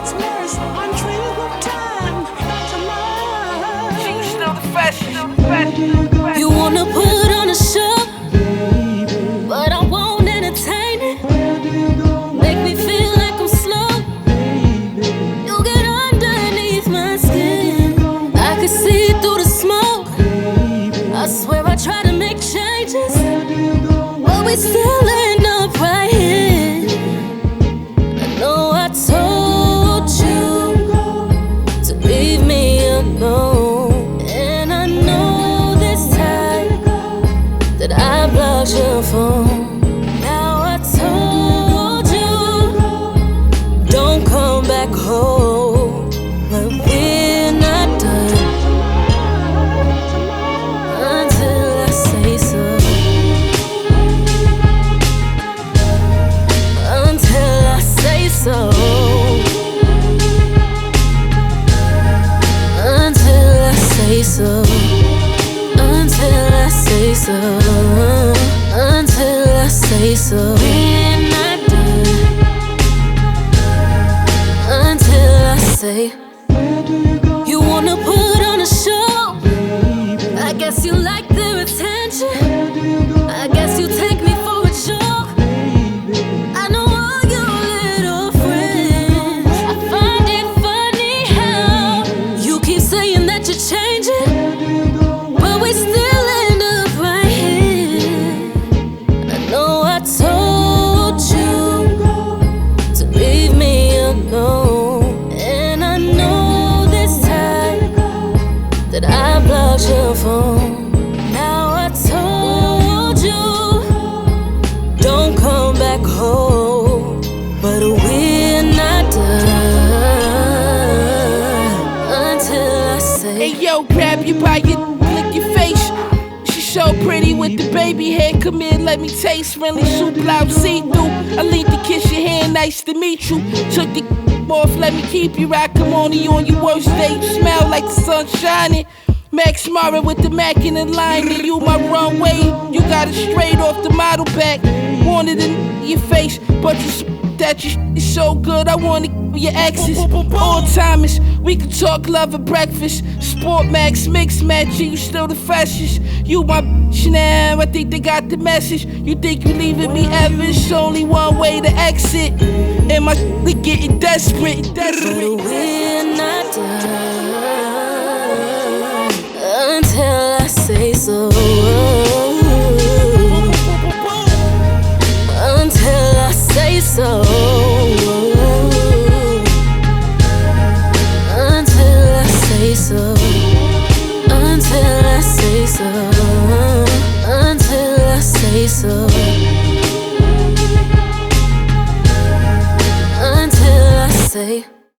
gets worse. I'm treated with time. That's a lie. You still the fascist. You wanna put on a show, but I won't entertain it. Make me feel like I'm slow. You get underneath my skin. I can see through the smoke. I swear I try to make changes, but we still end up right here. I know I told you to leave me alone, and I know this time that I blocked your phone. Now I told you don't come back home, but we're not done until I say so. Until I say so. Until I say so. Until I say so. Until I say so. We're not done until I say. You wanna put on a show. I guess you like their attention. I guess you take me for a joke. I know all your little friends. I find it funny how you keep saying that you're changing, but we still end up right here. I know I told you to leave me alone, and I know this time that I blocked your phone. Now I told you don't come back home, but we're not done until I say. Hey yo, grab you by your, lick your face. She so pretty with the baby hair. Come here, let me taste. Friendly soup, loud see-through. I leaned to kiss your hand, nice to meet you. Took the off, let me keep you right. Come on your worst day. You smell like the sun shining. Max Mara with the Mac in the line, and you my runway. You got it straight off the model back. Wanted in your face, but you that you is so good. I wanna your exes, all timers. We can talk love at breakfast. Sport Max mix matching. You still the freshest. You my bitch now. I think they got the message. You think you leaving me ever? It's only one way to exit. And my we getting desperate. But we're not done until I say so. Until I say so. Until I say so. Until I say so. Until I say so. Until I say.